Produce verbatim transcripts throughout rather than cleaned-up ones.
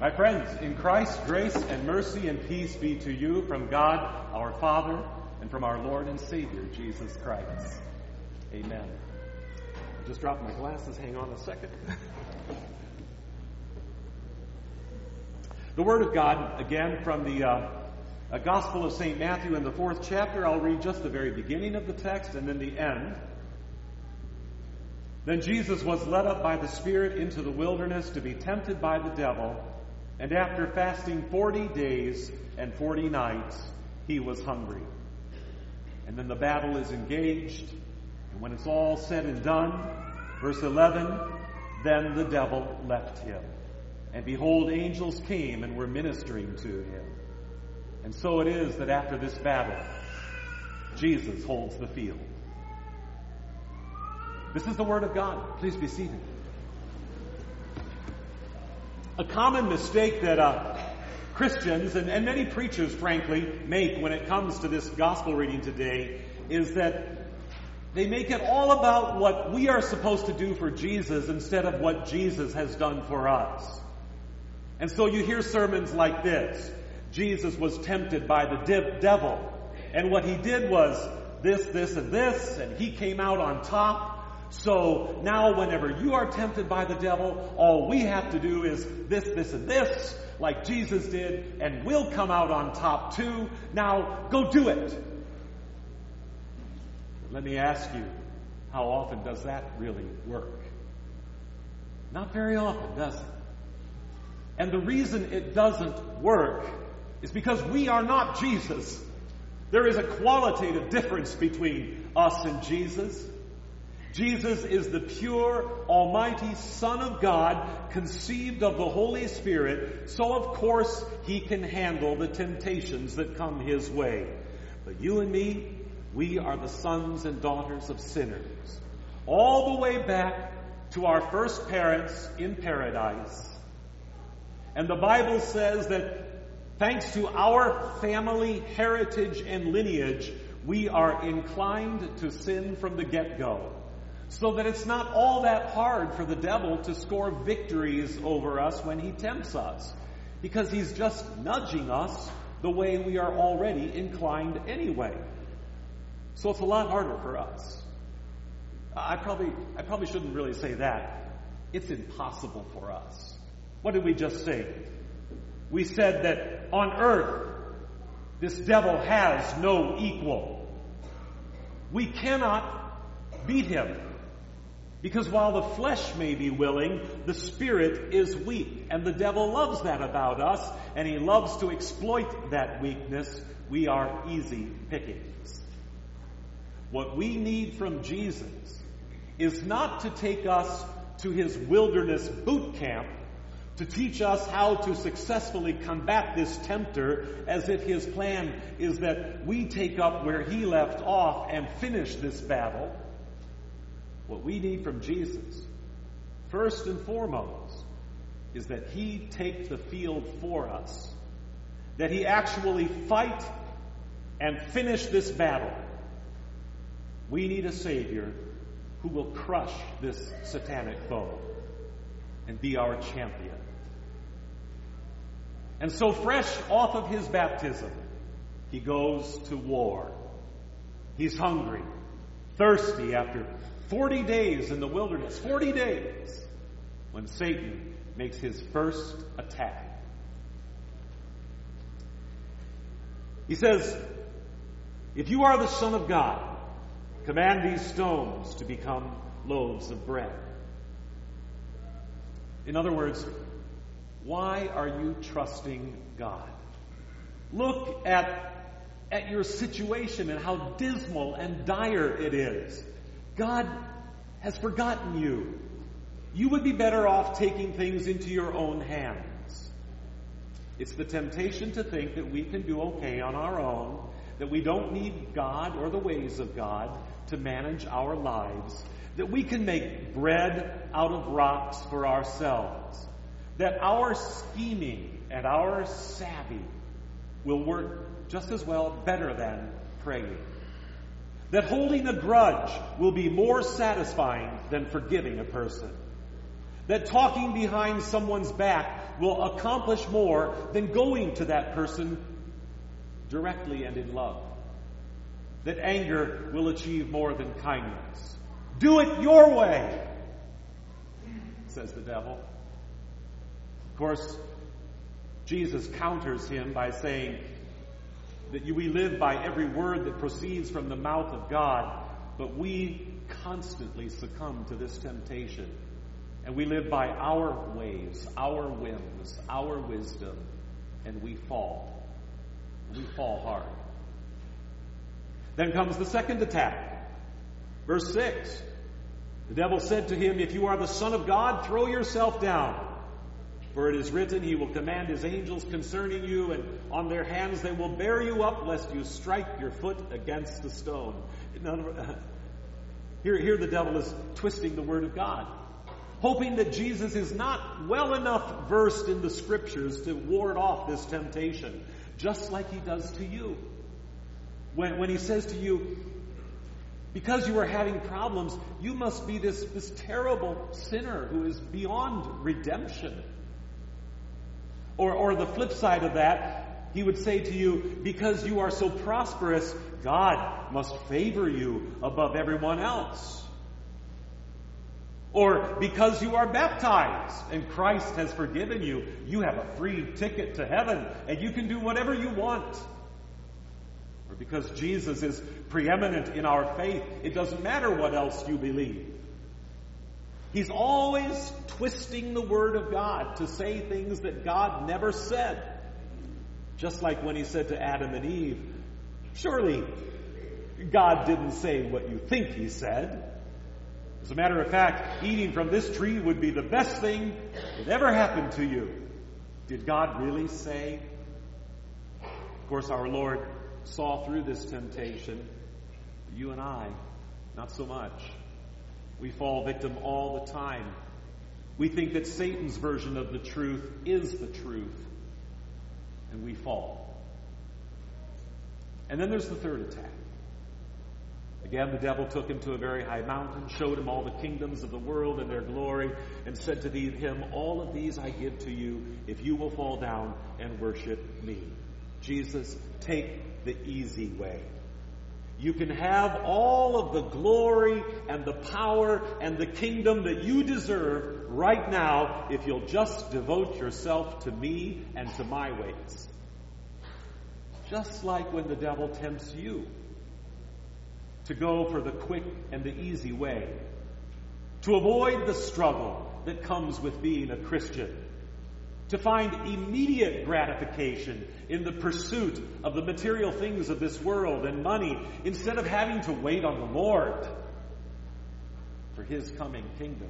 My friends, in Christ, grace and mercy and peace be to you from God our Father and from our Lord and Savior, Jesus Christ. Amen. I just dropped my glasses. Hang on a second. The Word of God, again, from the uh, uh, Gospel of Saint Matthew in the fourth chapter. I'll read just the very beginning of the text and then the end. Then Jesus was led up by the Spirit into the wilderness to be tempted by the devil. And after fasting forty days and forty nights, he was hungry. And then the battle is engaged. And when it's all said and done, verse eleven, then the devil left him. And behold, angels came and were ministering to him. And so it is that after this battle, Jesus holds the field. This is the Word of God. Please be seated. A common mistake that uh, Christians and, and many preachers, frankly, make when it comes to this gospel reading today is that they make it all about what we are supposed to do for Jesus instead of what Jesus has done for us. And so you hear sermons like this. Jesus was tempted by the de- devil. And what he did was this, this, and this, and he came out on top. So now whenever you are tempted by the devil, all we have to do is this, this, and this, like Jesus did, and we'll come out on top too. Now go do it. Let me ask you, how often does that really work? Not very often, does it? And the reason it doesn't work is because we are not Jesus. There is a qualitative difference between us and Jesus. Jesus is the pure, almighty Son of God, conceived of the Holy Spirit, so of course he can handle the temptations that come his way. But you and me, we are the sons and daughters of sinners, all the way back to our first parents in paradise. And the Bible says that thanks to our family heritage and lineage, we are inclined to sin from the get-go. So that it's not all that hard for the devil to score victories over us when he tempts us. Because he's just nudging us the way we are already inclined anyway. So it's a lot harder for us. I probably, I probably shouldn't really say that. It's impossible for us. What did we just say? We said that on earth, this devil has no equal. We cannot beat him. Because while the flesh may be willing, the spirit is weak. And the devil loves that about us, and he loves to exploit that weakness. We are easy pickings. What we need from Jesus is not to take us to his wilderness boot camp to teach us how to successfully combat this tempter, as if his plan is that we take up where he left off and finish this battle. What we need from Jesus, first and foremost, is that he take the field for us. That he actually fight and finish this battle. We need a Savior who will crush this satanic foe and be our champion. And so fresh off of his baptism, he goes to war. He's hungry, thirsty after forty days in the wilderness, forty days, when Satan makes his first attack. He says, if you are the Son of God, command these stones to become loaves of bread. In other words, why are you trusting God? Look at, at your situation and how dismal and dire it is. God has forgotten you. You would be better off taking things into your own hands. It's the temptation to think that we can do okay on our own, that we don't need God or the ways of God to manage our lives, that we can make bread out of rocks for ourselves, that our scheming and our savvy will work just as well, better than praying. That holding a grudge will be more satisfying than forgiving a person. That talking behind someone's back will accomplish more than going to that person directly and in love. That anger will achieve more than kindness. Do it your way, says the devil. Of course, Jesus counters him by saying that we live by every word that proceeds from the mouth of God, but we constantly succumb to this temptation. And we live by our ways, our whims, our wisdom, and we fall. We fall hard. Then comes the second attack. Verse six. The devil said to him, "If you are the Son of God, throw yourself down. For it is written, He will command His angels concerning you, and on their hands they will bear you up, lest you strike your foot against the stone." In other words, here, here the devil is twisting the word of God, hoping that Jesus is not well enough versed in the Scriptures to ward off this temptation, just like he does to you. When, when he says to you, because you are having problems, you must be this, this terrible sinner who is beyond redemption. Or, or the flip side of that, he would say to you, because you are so prosperous, God must favor you above everyone else. Or because you are baptized and Christ has forgiven you, you have a free ticket to heaven and you can do whatever you want. Or because Jesus is preeminent in our faith, it doesn't matter what else you believe. He's always twisting the Word of God to say things that God never said. Just like when he said to Adam and Eve, surely God didn't say what you think he said. As a matter of fact, eating from this tree would be the best thing that ever happened to you. Did God really say? Of course, our Lord saw through this temptation. You and I, not so much. We fall victim all the time. We think that Satan's version of the truth is the truth, and we fall. And then there's the third attack. Again, the devil took him to a very high mountain, showed him all the kingdoms of the world and their glory, and said to him, all of these I give to you if you will fall down and worship me. Jesus, take the easy way. You can have all of the glory and the power and the kingdom that you deserve right now if you'll just devote yourself to me and to my ways. Just like when the devil tempts you to go for the quick and the easy way, to avoid the struggle that comes with being a Christian, to find immediate gratification in the pursuit of the material things of this world and money, instead of having to wait on the Lord for His coming kingdom.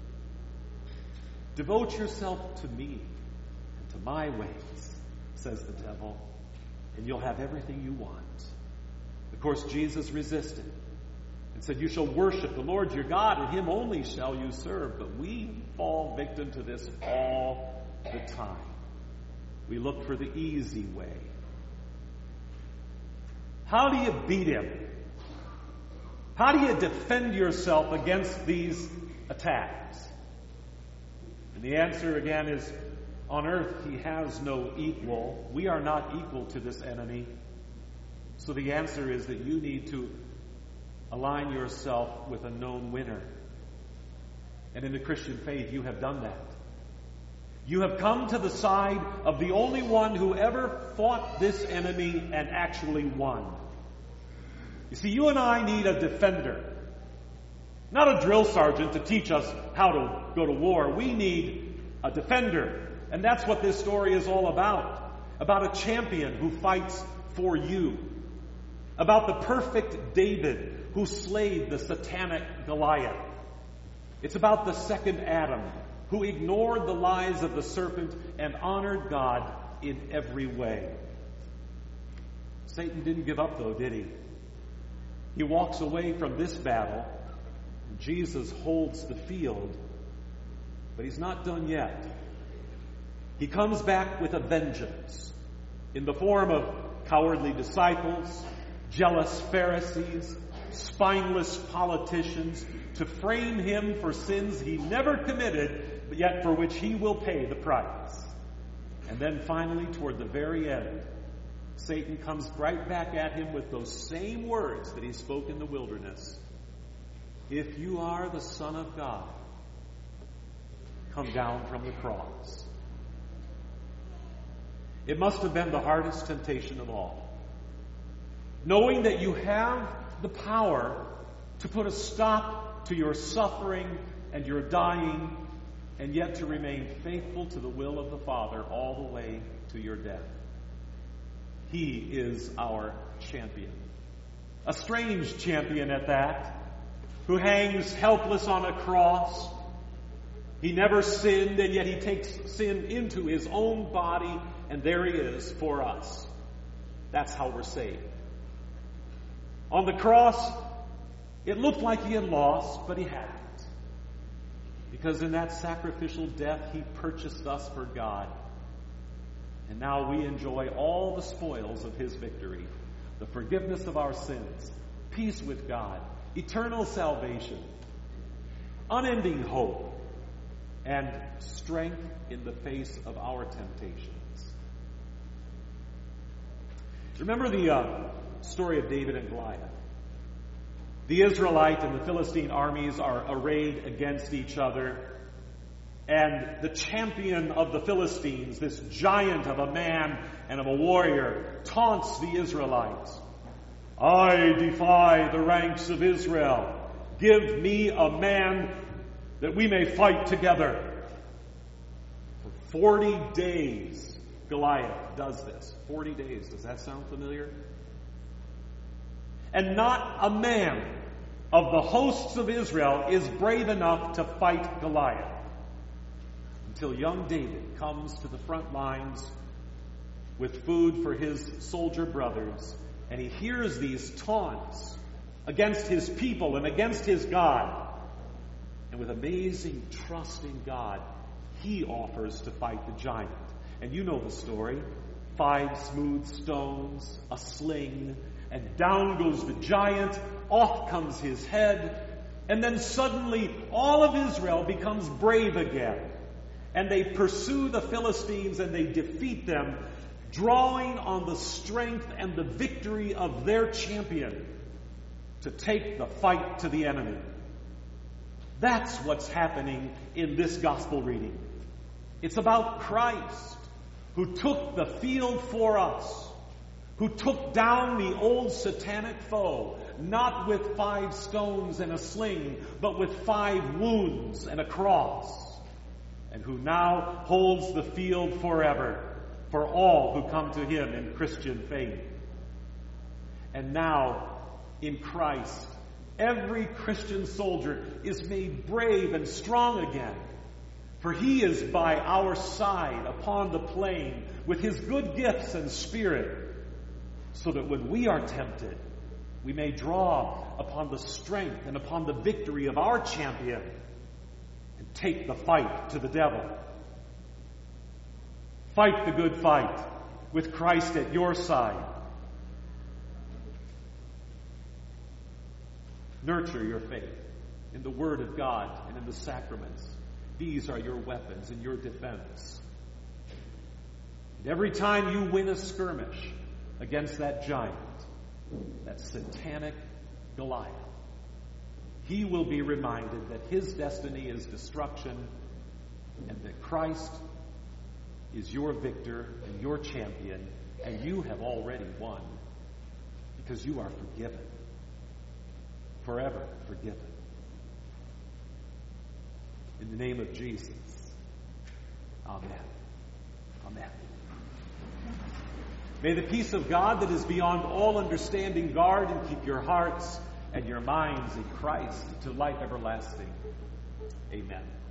Devote yourself to me and to my ways, says the devil, and you'll have everything you want. Of course, Jesus resisted and said, you shall worship the Lord your God, and Him only shall you serve. But we fall victim to this all the time. We look for the easy way. How do you beat him? How do you defend yourself against these attacks? And the answer again is, on earth he has no equal. We are not equal to this enemy. So the answer is that you need to align yourself with a known winner. And in the Christian faith, you have done that. You have come to the side of the only one who ever fought this enemy and actually won. You see, you and I need a defender. Not a drill sergeant to teach us how to go to war. We need a defender. And that's what this story is all about. About a champion who fights for you. About the perfect David who slayed the satanic Goliath. It's about the second Adam who ignored the lies of the serpent and honored God in every way. Satan didn't give up, though, did he? He walks away from this battle. And Jesus holds the field. But he's not done yet. He comes back with a vengeance in the form of cowardly disciples, jealous Pharisees, spineless politicians, to frame him for sins he never committed but yet for which he will pay the price. And then finally, toward the very end, Satan comes right back at him with those same words that he spoke in the wilderness. If you are the Son of God, come down from the cross. It must have been the hardest temptation of all. Knowing that you have the power to put a stop to your suffering and your dying, and yet to remain faithful to the will of the Father all the way to your death. He is our champion. A strange champion at that, who hangs helpless on a cross. He never sinned, and yet he takes sin into his own body, and there he is for us. That's how we're saved. On the cross, it looked like he had lost, but he hadn't. Because in that sacrificial death, he purchased us for God. And now we enjoy all the spoils of his victory. The forgiveness of our sins, peace with God, eternal salvation, unending hope, and strength in the face of our temptations. Remember the uh, story of David and Goliath. The Israelite and the Philistine armies are arrayed against each other. And the champion of the Philistines, this giant of a man and of a warrior, taunts the Israelites. I defy the ranks of Israel. Give me a man that we may fight together. For forty days, Goliath does this. Forty days. Does that sound familiar? And not a man of the hosts of Israel is brave enough to fight Goliath. Until young David comes to the front lines with food for his soldier brothers, and he hears these taunts against his people and against his God. And with amazing trust in God, he offers to fight the giant. And you know the story. Five smooth stones, a sling, and down goes the giant, off comes his head, and then suddenly all of Israel becomes brave again. And they pursue the Philistines and they defeat them, drawing on the strength and the victory of their champion to take the fight to the enemy. That's what's happening in this gospel reading. It's about Christ, who took the field for us, who took down the old satanic foe, not with five stones and a sling, but with five wounds and a cross, and who now holds the field forever for all who come to him in Christian faith. And now, in Christ, every Christian soldier is made brave and strong again, for he is by our side upon the plain with his good gifts and spirit, so that when we are tempted, we may draw upon the strength and upon the victory of our champion and take the fight to the devil. Fight the good fight with Christ at your side. Nurture your faith in the Word of God and in the sacraments. These are your weapons in your defense. And every time you win a skirmish against that giant, that satanic Goliath, he will be reminded that his destiny is destruction and that Christ is your victor and your champion, and you have already won because you are forgiven. Forever forgiven. In the name of Jesus. Amen. Amen. May the peace of God that is beyond all understanding guard and keep your hearts and your minds in Christ to life everlasting. Amen.